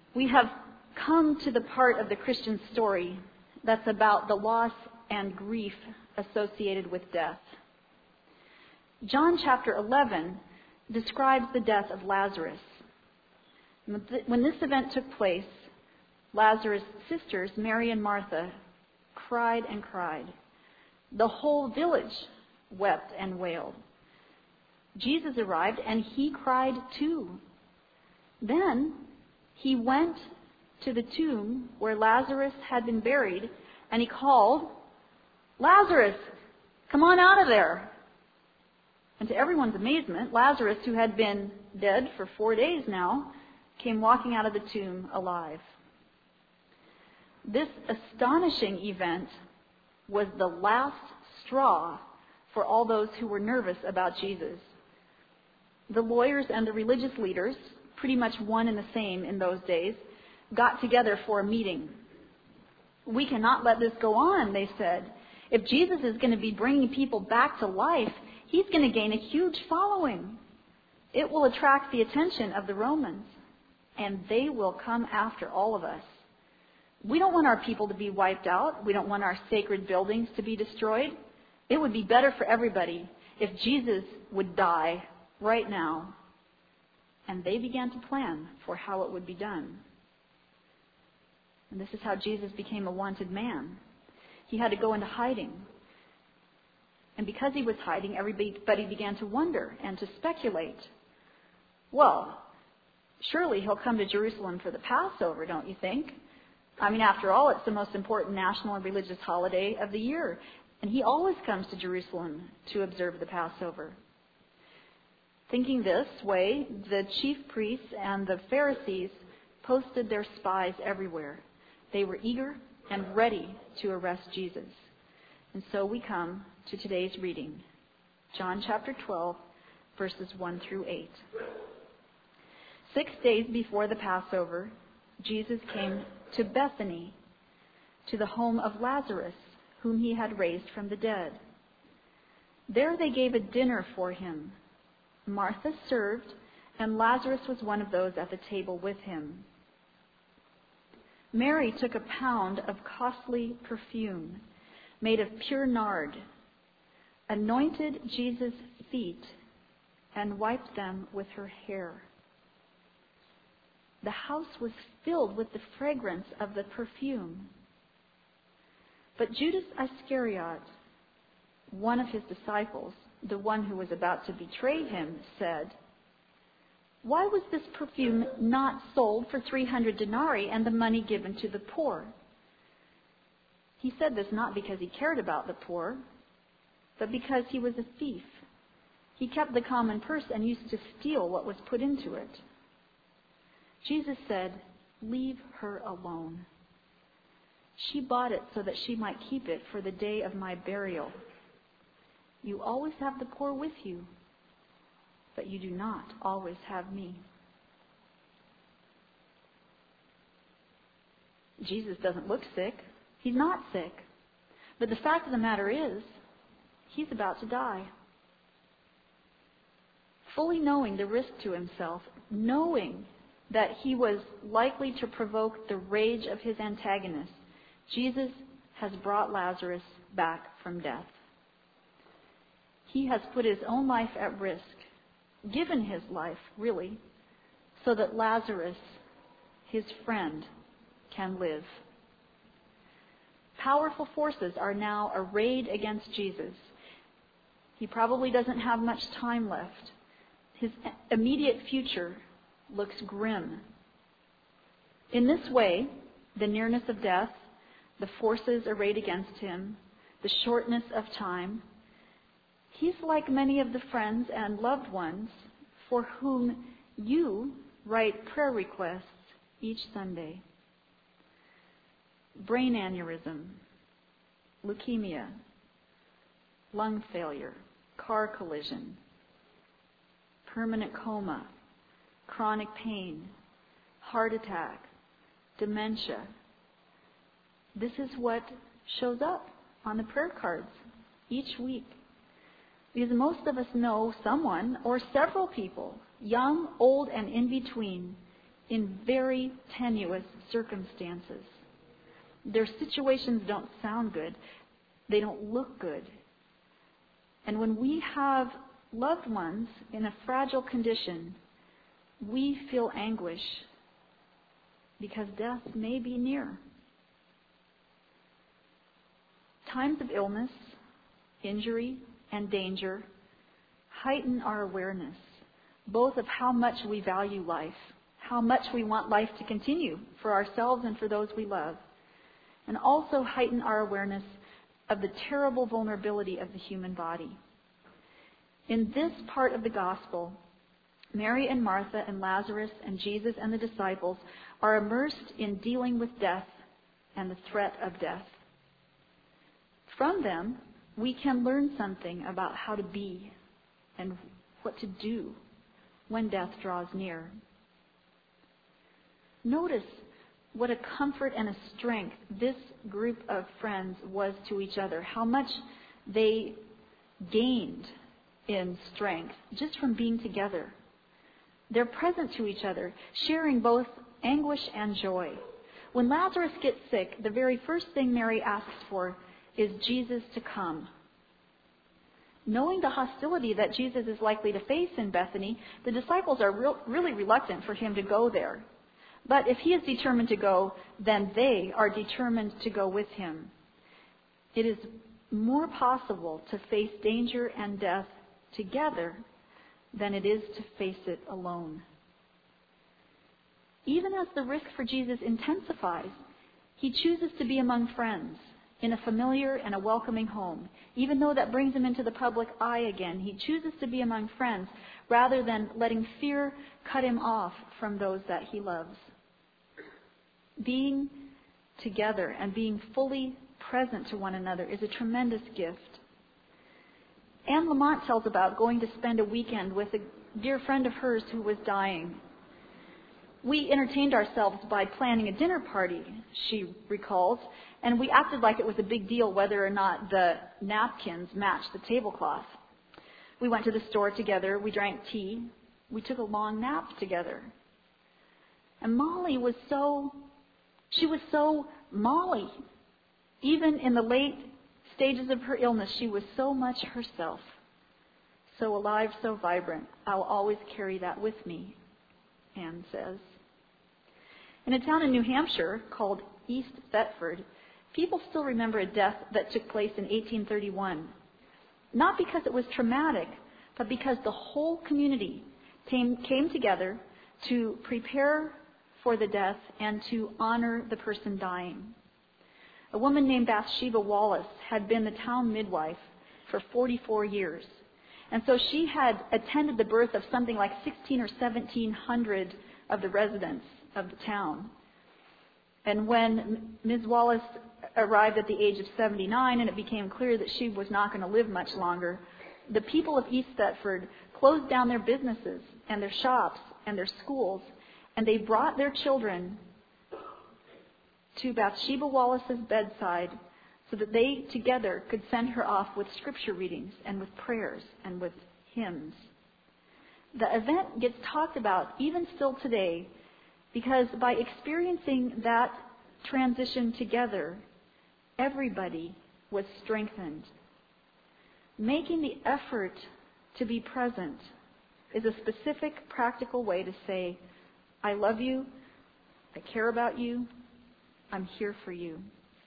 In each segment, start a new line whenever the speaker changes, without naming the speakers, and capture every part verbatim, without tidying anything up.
We have come to the part of the Christian story that's about the loss and grief associated with death. John chapter eleven describes the death of Lazarus. When this event took place, Lazarus' sisters, Mary and Martha, cried and cried. The whole village wept and wailed. Jesus arrived and he cried too. Then he went to the tomb where Lazarus had been buried and he called, "Lazarus, come on out of there." And to everyone's amazement, Lazarus, who had been dead for four days now, came walking out of the tomb alive. This astonishing event was the last straw for all those who were nervous about Jesus. The lawyers and the religious leaders, pretty much one and the same in those days, got together for a meeting. "We cannot let this go on," they said. "If Jesus is going to be bringing people back to life, he's going to gain a huge following. It will attract the attention of the Romans, and they will come after all of us. We don't want our people to be wiped out. We don't want our sacred buildings to be destroyed. It would be better for everybody if Jesus would die right now." And they began to plan for how it would be done. And this is how Jesus became a wanted man. He had to go into hiding. And because he was hiding, everybody began to wonder and to speculate. Well, surely he'll come to Jerusalem for the Passover, don't you think? I mean, after all, it's the most important national and religious holiday of the year. And he always comes to Jerusalem to observe the Passover. Thinking this way, the chief priests and the Pharisees posted their spies everywhere. They were eager and ready to arrest Jesus. And so we come to today's reading, John chapter twelve, verses one through eight. Six days before the Passover, Jesus came to Bethany, to the home of Lazarus, whom he had raised from the dead. There they gave a dinner for him. Martha served, and Lazarus was one of those at the table with him. Mary took a pound of costly perfume made of pure nard, anointed Jesus' feet, and wiped them with her hair. The house was filled with the fragrance of the perfume. But Judas Iscariot, one of his disciples, the one who was about to betray him, said, "Why was this perfume not sold for three hundred denarii and the money given to the poor?" He said this not because he cared about the poor, but because he was a thief. He kept the common purse and used to steal what was put into it. Jesus said, "Leave her alone. She bought it so that she might keep it for the day of my burial. You always have the poor with you, but you do not always have me." Jesus doesn't look sick. He's not sick. But the fact of the matter is, he's about to die. Fully knowing the risk to himself, knowing that he was likely to provoke the rage of his antagonist, Jesus has brought Lazarus back from death. He has put his own life at risk, given his life, really, so that Lazarus, his friend, can live. Powerful forces are now arrayed against Jesus. He probably doesn't have much time left. His immediate future looks grim. In this way, the nearness of death, the forces arrayed against him, the shortness of time, he's like many of the friends and loved ones for whom you write prayer requests each Sunday. Brain aneurysm, leukemia, lung failure, car collision, permanent coma, chronic pain, heart attack, dementia. This is what shows up on the prayer cards each week. Because most of us know someone or several people, young, old, and in between, in very tenuous circumstances. Their situations don't sound good. They don't look good. And when we have loved ones in a fragile condition, we feel anguish because death may be near. Times of illness, injury, and danger heighten our awareness, both of how much we value life, how much we want life to continue for ourselves and for those we love, and also heighten our awareness of the terrible vulnerability of the human body. In this part of the gospel, Mary and Martha and Lazarus and Jesus and the disciples are immersed in dealing with death and the threat of death. From them, we can learn something about how to be and what to do when death draws near. Notice what a comfort and a strength this group of friends was to each other, how much they gained in strength just from being together. They're present to each other, sharing both anguish and joy. When Lazarus gets sick, the very first thing Mary asks for is Jesus to come. Knowing the hostility that Jesus is likely to face in Bethany, the disciples are real, really reluctant for him to go there. But if he is determined to go, then they are determined to go with him. It is more possible to face danger and death together than it is to face it alone. Even as the risk for Jesus intensifies, he chooses to be among friends, in a familiar and a welcoming home. Even though that brings him into the public eye again, he chooses to be among friends rather than letting fear cut him off from those that he loves. Being together and being fully present to one another is a tremendous gift. Anne Lamont tells about going to spend a weekend with a dear friend of hers who was dying. We entertained ourselves by planning a dinner party, she recalls, and we acted like it was a big deal whether or not the napkins matched the tablecloth. We went to the store together, we drank tea, we took a long nap together. And Molly was so, she was so Molly. Even in the late stages of her illness, she was so much herself. So alive, so vibrant. I'll always carry that with me, Anne says. In a town in New Hampshire called East Thetford, people still remember a death that took place in eighteen thirty-one. Not because it was traumatic, but because the whole community came, came together to prepare for the death and to honor the person dying. A woman named Bathsheba Wallace had been the town midwife for forty-four years. And so she had attended the birth of something like sixteen or seventeen hundred of the residents of the town. And when Miz Wallace arrived at the age of seventy-nine and it became clear that she was not going to live much longer, the people of East Thetford closed down their businesses and their shops and their schools, and they brought their children to Bathsheba Wallace's bedside so that they together could send her off with scripture readings and with prayers and with hymns. The event gets talked about even still today because by experiencing that transition together, everybody was strengthened. Making the effort to be present is a specific, practical way to say, I love you, I care about you, I'm here for you.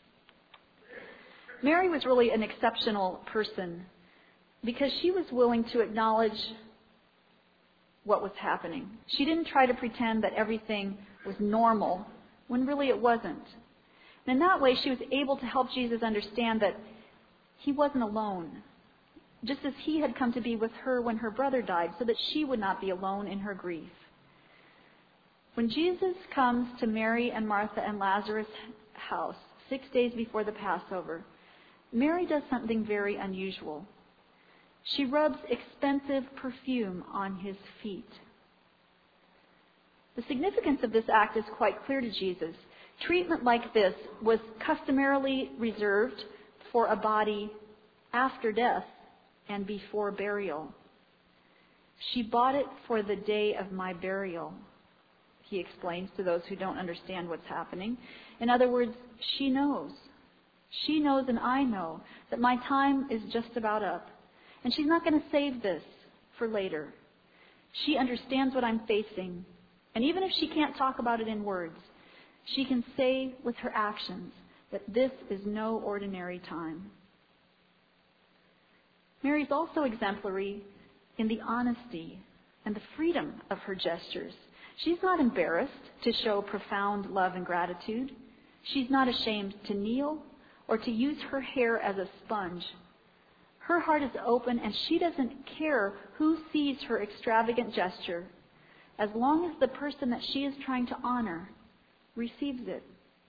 Mary was really an exceptional person because she was willing to acknowledge what was happening. She didn't try to pretend that everything was normal when really it wasn't. And in that way, she was able to help Jesus understand that he wasn't alone, just as he had come to be with her when her brother died, so that she would not be alone in her grief. When Jesus comes to Mary and Martha and Lazarus' house six days before the Passover, Mary does something very unusual. She rubs expensive perfume on his feet. The significance of this act is quite clear to Jesus. Treatment like this was customarily reserved for a body after death and before burial. She bought it for the day of my burial, he explains to those who don't understand what's happening. In other words, she knows. She knows and I know that my time is just about up. And she's not going to save this for later. She understands what I'm facing. And even if she can't talk about it in words, she can say with her actions that this is no ordinary time. Mary's also exemplary in the honesty and the freedom of her gestures. She's not embarrassed to show profound love and gratitude. She's not ashamed to kneel or to use her hair as a sponge. Her heart is open and she doesn't care who sees her extravagant gesture, as long as the person that she is trying to honor receives it.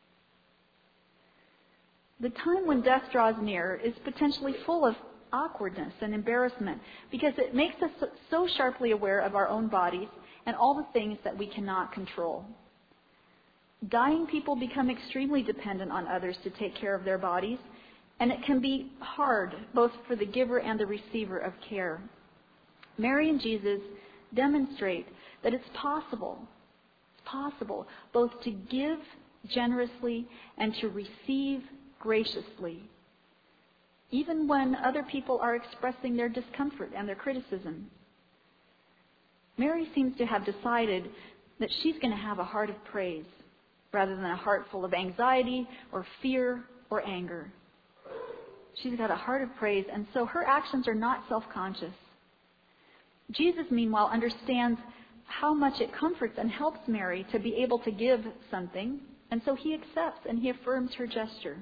The time when death draws near is potentially full of awkwardness and embarrassment because it makes us so sharply aware of our own bodies and all the things that we cannot control. Dying people become extremely dependent on others to take care of their bodies, and it can be hard both for the giver and the receiver of care. Mary and Jesus demonstrate that it's possible, it's possible both to give generously and to receive graciously, even when other people are expressing their discomfort and their criticism. Mary seems to have decided that she's going to have a heart of praise rather than a heart full of anxiety or fear or anger. She's got a heart of praise, and so her actions are not self-conscious. Jesus, meanwhile, understands how much it comforts and helps Mary to be able to give something, and so he accepts and he affirms her gesture.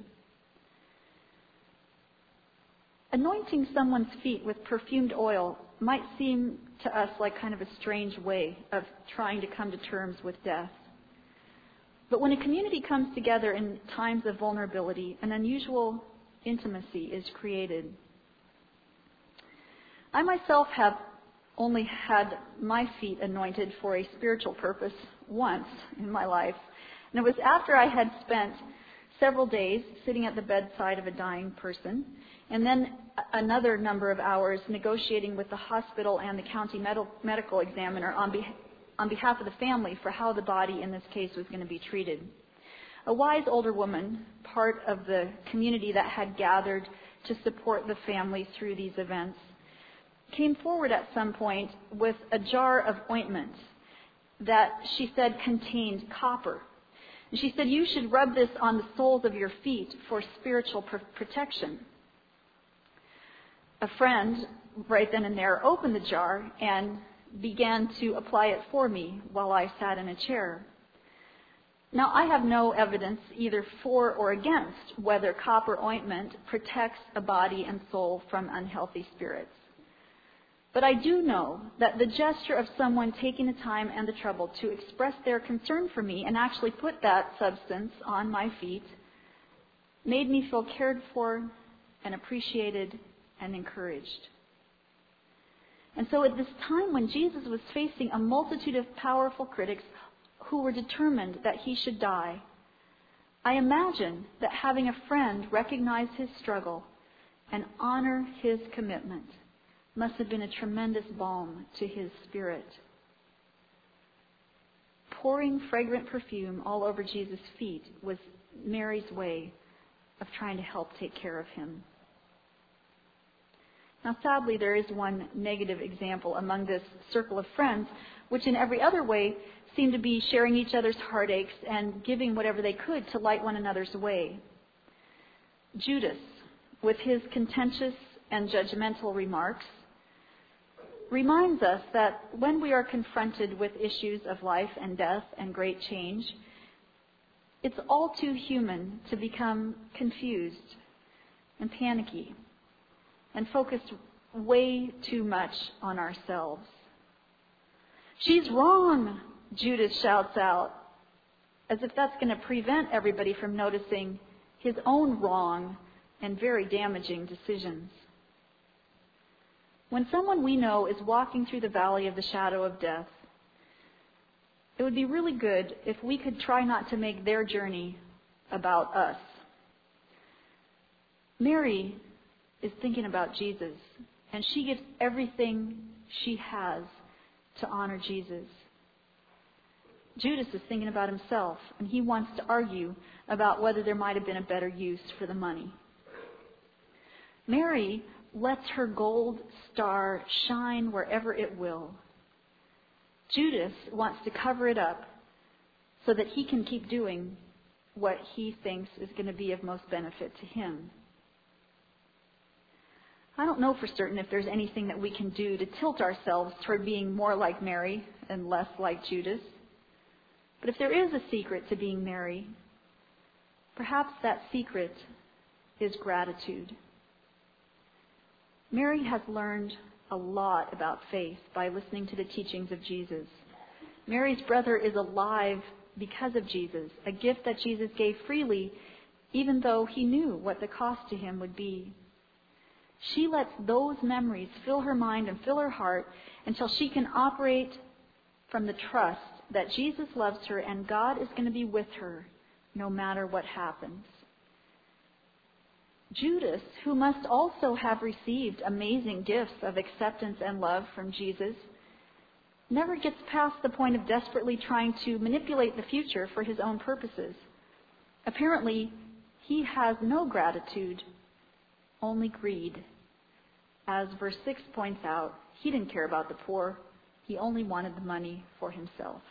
Anointing someone's feet with perfumed oil might seem to us like kind of a strange way of trying to come to terms with death. But when a community comes together in times of vulnerability, an unusual intimacy is created. I myself have only had my feet anointed for a spiritual purpose once in my life. And it was after I had spent several days sitting at the bedside of a dying person, and then another number of hours negotiating with the hospital and the county med- medical examiner on, be- on behalf of the family for how the body in this case was going to be treated. A wise older woman, part of the community that had gathered to support the family through these events, came forward at some point with a jar of ointment that she said contained copper. And she said, "You should rub this on the soles of your feet for spiritual pr- protection." A friend, right then and there, opened the jar and began to apply it for me while I sat in a chair. Now, I have no evidence either for or against whether copper ointment protects a body and soul from unhealthy spirits. But I do know that the gesture of someone taking the time and the trouble to express their concern for me and actually put that substance on my feet made me feel cared for and appreciated and encouraged. And so at this time when Jesus was facing a multitude of powerful critics who were determined that he should die, I imagine that having a friend recognize his struggle and honor his commitment must have been a tremendous balm to his spirit. Pouring fragrant perfume all over Jesus' feet was Mary's way of trying to help take care of him. Now, sadly, there is one negative example among this circle of friends, which in every other way seemed to be sharing each other's heartaches and giving whatever they could to light one another's way. Judas, with his contentious and judgmental remarks, reminds us that when we are confronted with issues of life and death and great change, it's all too human to become confused and panicky and focused way too much on ourselves. "She's wrong," Judas shouts out, as if that's going to prevent everybody from noticing his own wrong and very damaging decisions. When someone we know is walking through the valley of the shadow of death, it would be really good if we could try not to make their journey about us. Mary is thinking about Jesus, and she gives everything she has to honor Jesus. Judas is thinking about himself, and he wants to argue about whether there might have been a better use for the money. Mary lets her gold star shine wherever it will. Judas wants to cover it up so that he can keep doing what he thinks is going to be of most benefit to him. I don't know for certain if there's anything that we can do to tilt ourselves toward being more like Mary and less like Judas. But if there is a secret to being Mary, perhaps that secret is gratitude. Mary has learned a lot about faith by listening to the teachings of Jesus. Mary's brother is alive because of Jesus, a gift that Jesus gave freely, even though he knew what the cost to him would be. She lets those memories fill her mind and fill her heart until she can operate from the trust that Jesus loves her and God is going to be with her no matter what happens. Judas, who must also have received amazing gifts of acceptance and love from Jesus, never gets past the point of desperately trying to manipulate the future for his own purposes. Apparently, he has no gratitude, only greed. As verse six points out, he didn't care about the poor. He only wanted the money for himself.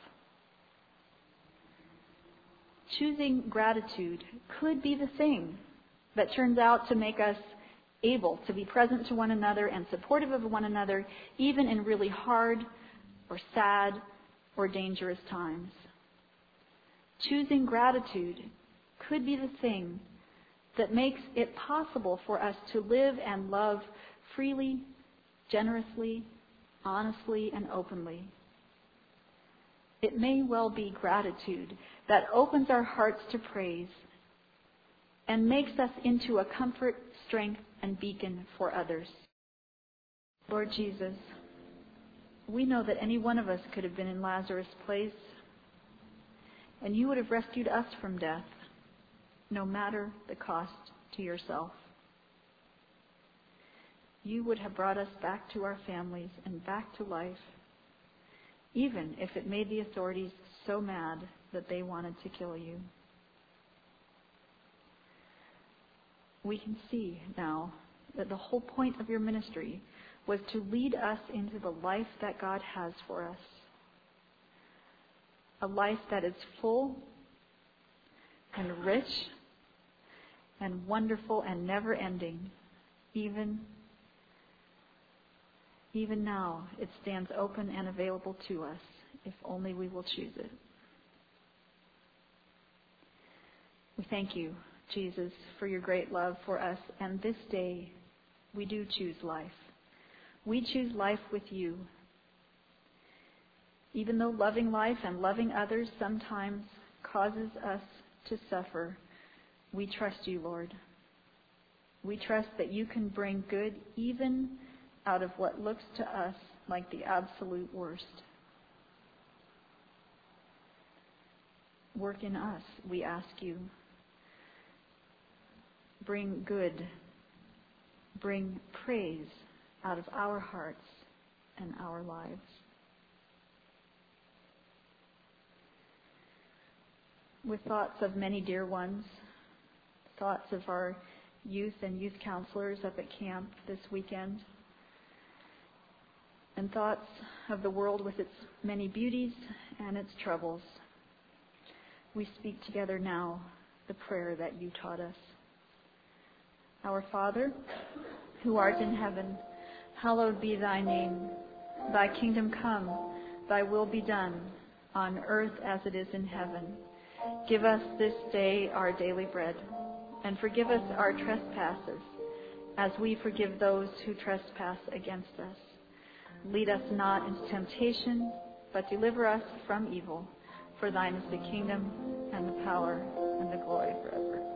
Choosing gratitude could be the thing that turns out to make us able to be present to one another and supportive of one another, even in really hard or sad or dangerous times. Choosing gratitude could be the thing that makes it possible for us to live and love freely, generously, honestly, and openly. It may well be gratitude that opens our hearts to praise and makes us into a comfort, strength, and beacon for others. Lord Jesus, we know that any one of us could have been in Lazarus' place, and you would have rescued us from death, no matter the cost to yourself. You would have brought us back to our families and back to life, even if it made the authorities so mad that they wanted to kill you. We can see now that the whole point of your ministry was to lead us into the life that God has for us. A life that is full and rich and wonderful and never ending. Even, even now, it stands open and available to us if only we will choose it. We thank you, Jesus, for your great love for us. And this day, we do choose life. We choose life with you. Even though loving life and loving others sometimes causes us to suffer, we trust you, Lord. We trust that you can bring good even out of what looks to us like the absolute worst. Work in us, we ask you. Bring good, bring praise out of our hearts and our lives. With thoughts of many dear ones, thoughts of our youth and youth counselors up at camp this weekend, and thoughts of the world with its many beauties and its troubles, we speak together now the prayer that you taught us. Our Father, who art in heaven, hallowed be thy name. Thy kingdom come, thy will be done, on earth as it is in heaven. Give us this day our daily bread, and forgive us our trespasses, as we forgive those who trespass against us. Lead us not into temptation, but deliver us from evil. For thine is the kingdom, and the power, and the glory forever.